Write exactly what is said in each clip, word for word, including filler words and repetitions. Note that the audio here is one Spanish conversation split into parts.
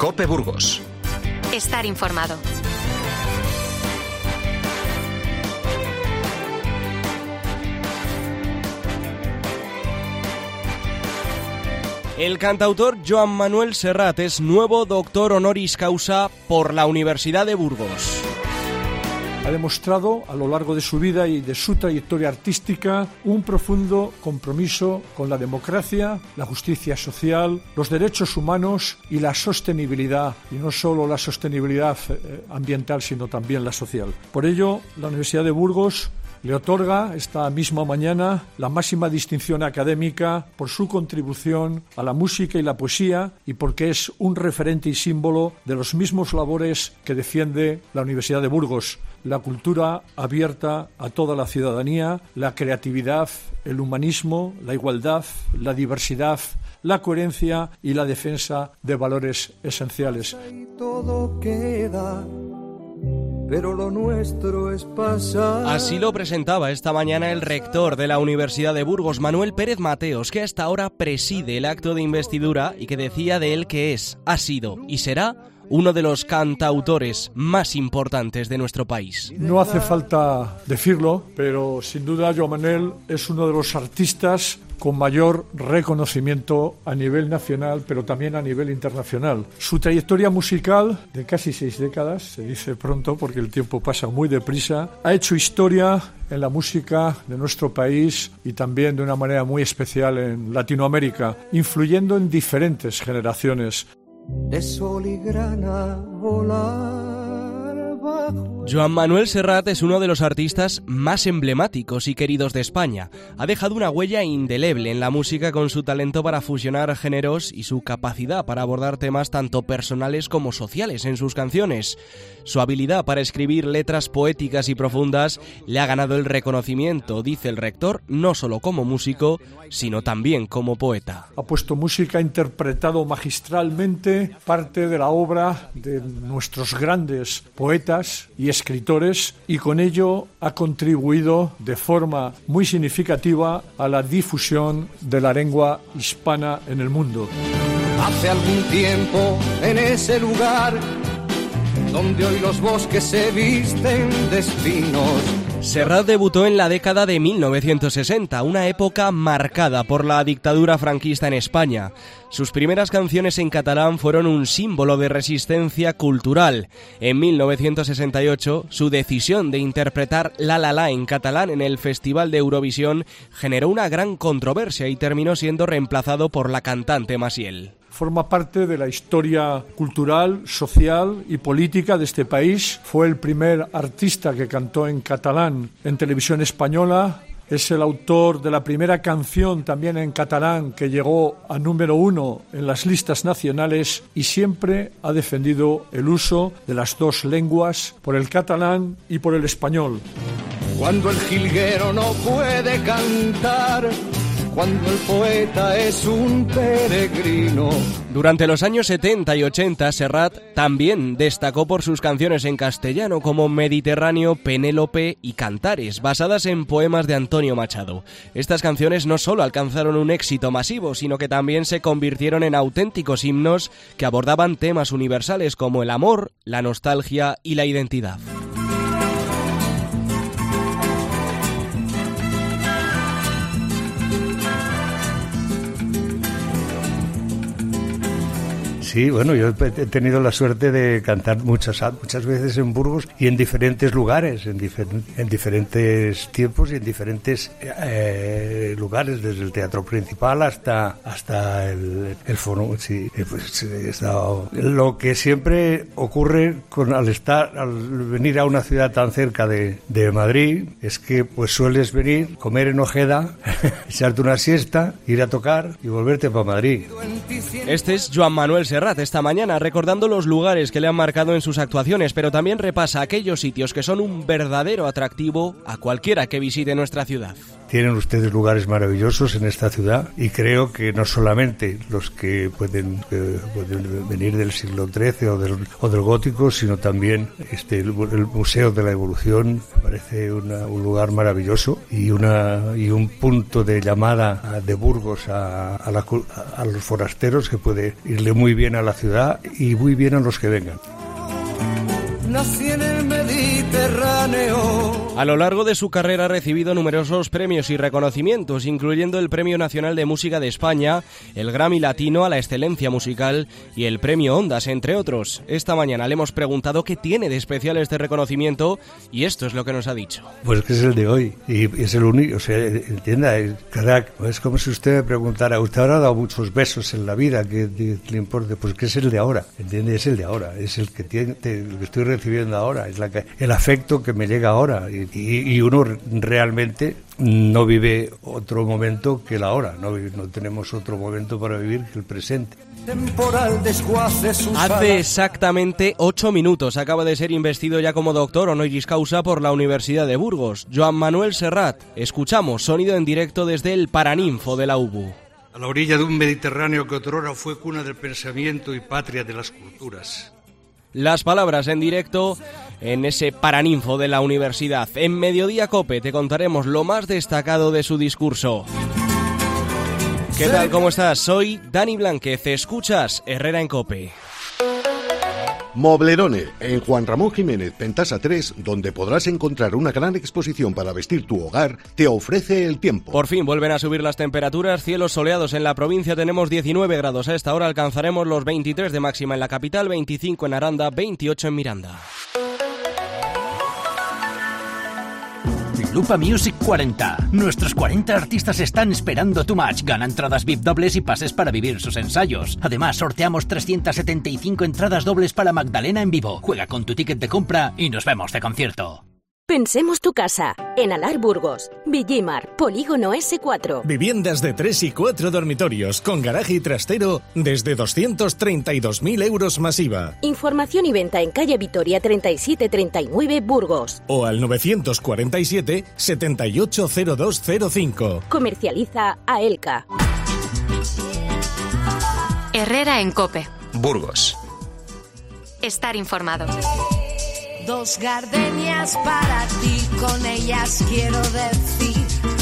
COPE Burgos. Estar informado. El cantautor Joan Manuel Serrat es nuevo doctor honoris causa por la Universidad de Burgos. Ha demostrado a lo largo de su vida y de su trayectoria artística un profundo compromiso con la democracia, la justicia social, los derechos humanos y la sostenibilidad, y no solo la sostenibilidad ambiental, sino también la social. Por ello, la Universidad de Burgos le otorga esta misma mañana la máxima distinción académica por su contribución a la música y la poesía y porque es un referente y símbolo de los mismos labores que defiende la Universidad de Burgos: la cultura abierta a toda la ciudadanía, la creatividad, el humanismo, la igualdad, la diversidad, la coherencia y la defensa de valores esenciales. Todo queda, pero lo nuestro es pasar. Así lo presentaba esta mañana el rector de la Universidad de Burgos, Manuel Pérez Mateos, que hasta ahora preside el acto de investidura y que decía de él que es, ha sido y será uno de los cantautores más importantes de nuestro país. No hace falta decirlo, pero sin duda Joan Manuel es uno de los artistas con mayor reconocimiento a nivel nacional, pero también a nivel internacional. Su trayectoria musical, de casi seis décadas, se dice pronto porque el tiempo pasa muy deprisa, ha hecho historia en la música de nuestro país y también de una manera muy especial en Latinoamérica, influyendo en diferentes generaciones. De sol y grana volar bajo. Joan Manuel Serrat es uno de los artistas más emblemáticos y queridos de España. Ha dejado una huella indeleble en la música con su talento para fusionar géneros y su capacidad para abordar temas tanto personales como sociales en sus canciones. Su habilidad para escribir letras poéticas y profundas le ha ganado el reconocimiento, dice el rector, no solo como músico, sino también como poeta. Ha puesto música, ha interpretado magistralmente parte de la obra de nuestros grandes poetas y escritores, y con ello ha contribuido de forma muy significativa a la difusión de la lengua hispana en el mundo. Hace algún tiempo, en ese lugar donde hoy los bosques se visten de espinos. Serrat debutó en la década de mil novecientos sesenta, una época marcada por la dictadura franquista en España. Sus primeras canciones en catalán fueron un símbolo de resistencia cultural. En mil novecientos sesenta y ocho, su decisión de interpretar La La La en catalán en el Festival de Eurovisión generó una gran controversia y terminó siendo reemplazado por la cantante Maciel. Forma parte de la historia cultural, social y política de este país. Fue el primer artista que cantó en catalán en televisión española. Es el autor de la primera canción también en catalán que llegó a número uno en las listas nacionales y siempre ha defendido el uso de las dos lenguas, por el catalán y por el español. Cuando el jilguero no puede cantar, cuando el poeta es un peregrino. Durante los años setenta y ochenta, Serrat también destacó por sus canciones en castellano como Mediterráneo, Penélope y Cantares, basadas en poemas de Antonio Machado. Estas canciones no solo alcanzaron un éxito masivo, sino que también se convirtieron en auténticos himnos que abordaban temas universales como el amor, la nostalgia y la identidad. Sí, bueno, yo he tenido la suerte de cantar muchas muchas veces en Burgos y en diferentes lugares, en, difer en diferentes tiempos y en diferentes eh, lugares, desde el teatro principal hasta hasta el, el foro. Sí, pues he estado. Lo que siempre ocurre con al estar, al venir a una ciudad tan cerca de, de Madrid, es que pues sueles venir, comer en Ojeda, echarte una siesta, ir a tocar y volverte para Madrid. Este es Joan Manuel Serrat esta mañana recordando los lugares que le han marcado en sus actuaciones, pero también repasa aquellos sitios que son un verdadero atractivo a cualquiera que visite nuestra ciudad. Tienen ustedes lugares maravillosos en esta ciudad y creo que no solamente los que pueden, eh, pueden venir del siglo trece o del, o del gótico, sino también este, el, el Museo de la Evolución me parece una, un lugar maravilloso y, una, y un punto de llamada de Burgos a, a, la, a los forasteros que puede irle muy bien bien a la ciudad y muy bien a los que vengan. Nací en el Mediterráneo. A lo largo de su carrera ha recibido numerosos premios y reconocimientos, incluyendo el Premio Nacional de Música de España, el Grammy Latino a la excelencia musical y el Premio Ondas, entre otros. Esta mañana le hemos preguntado qué tiene de especial este reconocimiento y esto es lo que nos ha dicho. Pues que es el de hoy y es el único, o sea, entienda, es, es como si usted me preguntara, usted habrá dado muchos besos en la vida, ¿qué le importa? Pues que es el de ahora, ¿entiende? Es el de ahora, es el que tiene, el que estoy recibiendo ahora, es la que, el afecto que me llega ahora y, y, y uno realmente no vive otro momento que el ahora, no, no tenemos otro momento para vivir que el presente. Hace exactamente ocho minutos acaba de ser investido ya como doctor honoris causa por la Universidad de Burgos, Joan Manuel Serrat. Escuchamos sonido en directo desde el Paraninfo de la U B U. A la orilla de un Mediterráneo que otrora fue cuna del pensamiento y patria de las culturas. Las palabras en directo en ese Paraninfo de la universidad. En Mediodía Cope te contaremos lo más destacado de su discurso. ¿Qué tal? ¿Cómo estás? Soy Dani Blánquez. Escuchas Herrera en Cope. Moblerone, en Juan Ramón Jiménez, Pentasa tres, donde podrás encontrar una gran exposición para vestir tu hogar, te ofrece el tiempo. Por fin vuelven a subir las temperaturas, cielos soleados en la provincia, tenemos diecinueve grados. A esta hora alcanzaremos los veintitrés de máxima en la capital, veinticinco en Aranda, veintiocho en Miranda. Lupa Music cuarenta. Nuestros cuarenta artistas están esperando tu match. Gana entradas V I P dobles y pases para vivir sus ensayos. Además, sorteamos trescientas setenta y cinco entradas dobles para Magdalena en vivo. Juega con tu ticket de compra y nos vemos de concierto. Pensemos tu casa. En Alar Burgos. Villimar, Polígono ese cuatro. Viviendas de tres y cuatro dormitorios con garaje y trastero desde doscientos treinta y dos mil euros masiva. Información y venta en calle Vitoria treinta y siete treinta y nueve Burgos. O al novecientos cuarenta y siete setenta y ocho cero dos cero cinco. Comercializa Aelca. Herrera en Cope. Burgos. Estar informado. Dos gardenias para ti, con ellas quiero decir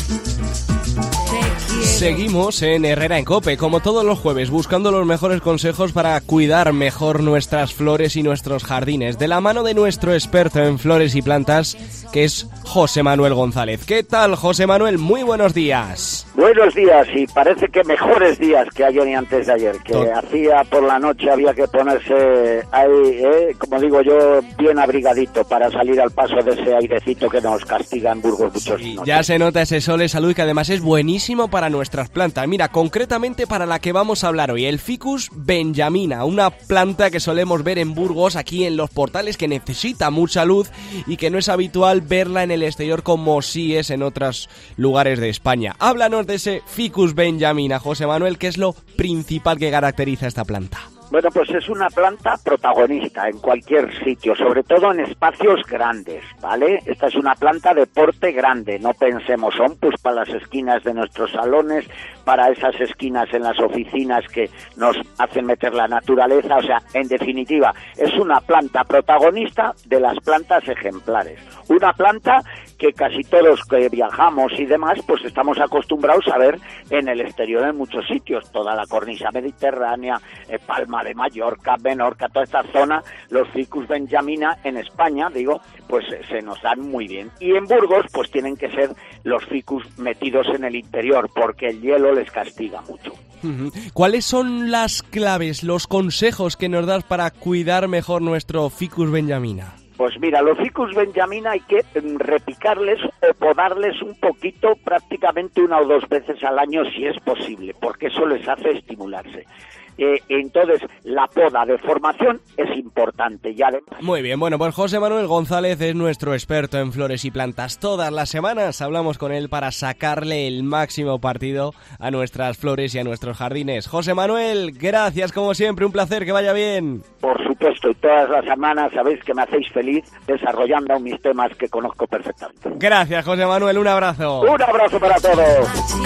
te quiero. Seguimos en Herrera en Cope, como todos los jueves, buscando los mejores consejos para cuidar mejor nuestras flores y nuestros jardines, de la mano de nuestro experto en flores y plantas, que es José Manuel González. ¿Qué tal, José Manuel? Muy buenos días. Buenos días, y parece que mejores días que ayer y antes de ayer, que Tot- hacía por la noche, había que ponerse ahí, eh, como digo yo, bien abrigadito para salir al paso de ese airecito que nos castiga en Burgos muchos Sí, noches. ya se nota ese sol de salud que además es buenísimo para nuestras plantas. Mira, concretamente para la que vamos a hablar hoy, el Ficus benjamina, una planta que solemos ver en Burgos, aquí en los portales, que necesita mucha luz y que no es habitual verla en el exterior como sí es en otros lugares de España. Háblanos de ese Ficus benjamina, José Manuel, ¿qué es lo principal que caracteriza esta planta? Bueno, pues es una planta protagonista en cualquier sitio, sobre todo en espacios grandes, ¿vale? Esta es una planta de porte grande, no pensemos, son pues para las esquinas de nuestros salones, para esas esquinas en las oficinas que nos hacen meter la naturaleza, o sea, en definitiva, es una planta protagonista de las plantas ejemplares. Una planta que casi todos que viajamos y demás, pues estamos acostumbrados a ver en el exterior en muchos sitios, toda la cornisa mediterránea, eh, Palma de Mallorca, Menorca, toda esta zona, los Ficus benjamina en España, digo, pues eh, se nos dan muy bien. Y en Burgos, pues tienen que ser los Ficus metidos en el interior, porque el hielo les castiga mucho. ¿Cuáles son las claves, los consejos que nos das para cuidar mejor nuestro Ficus benjamina? Pues mira, los Ficus benjamina hay que repicarles o podarles un poquito, prácticamente una o dos veces al año si es posible, porque eso les hace estimularse. Eh, entonces, la poda de formación es importante. Y además... Muy bien, bueno, pues José Manuel González es nuestro experto en flores y plantas. Todas las semanas hablamos con él para sacarle el máximo partido a nuestras flores y a nuestros jardines. José Manuel, gracias como siempre, un placer, que vaya bien. Por supuesto, y todas las semanas sabéis que me hacéis feliz desarrollando mis temas que conozco perfectamente. Gracias, José Manuel, un abrazo. Un abrazo para todos.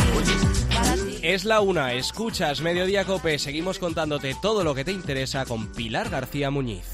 Es la una, escuchas Mediodía Cope, seguimos contándote todo lo que te interesa con Pilar García Muñiz.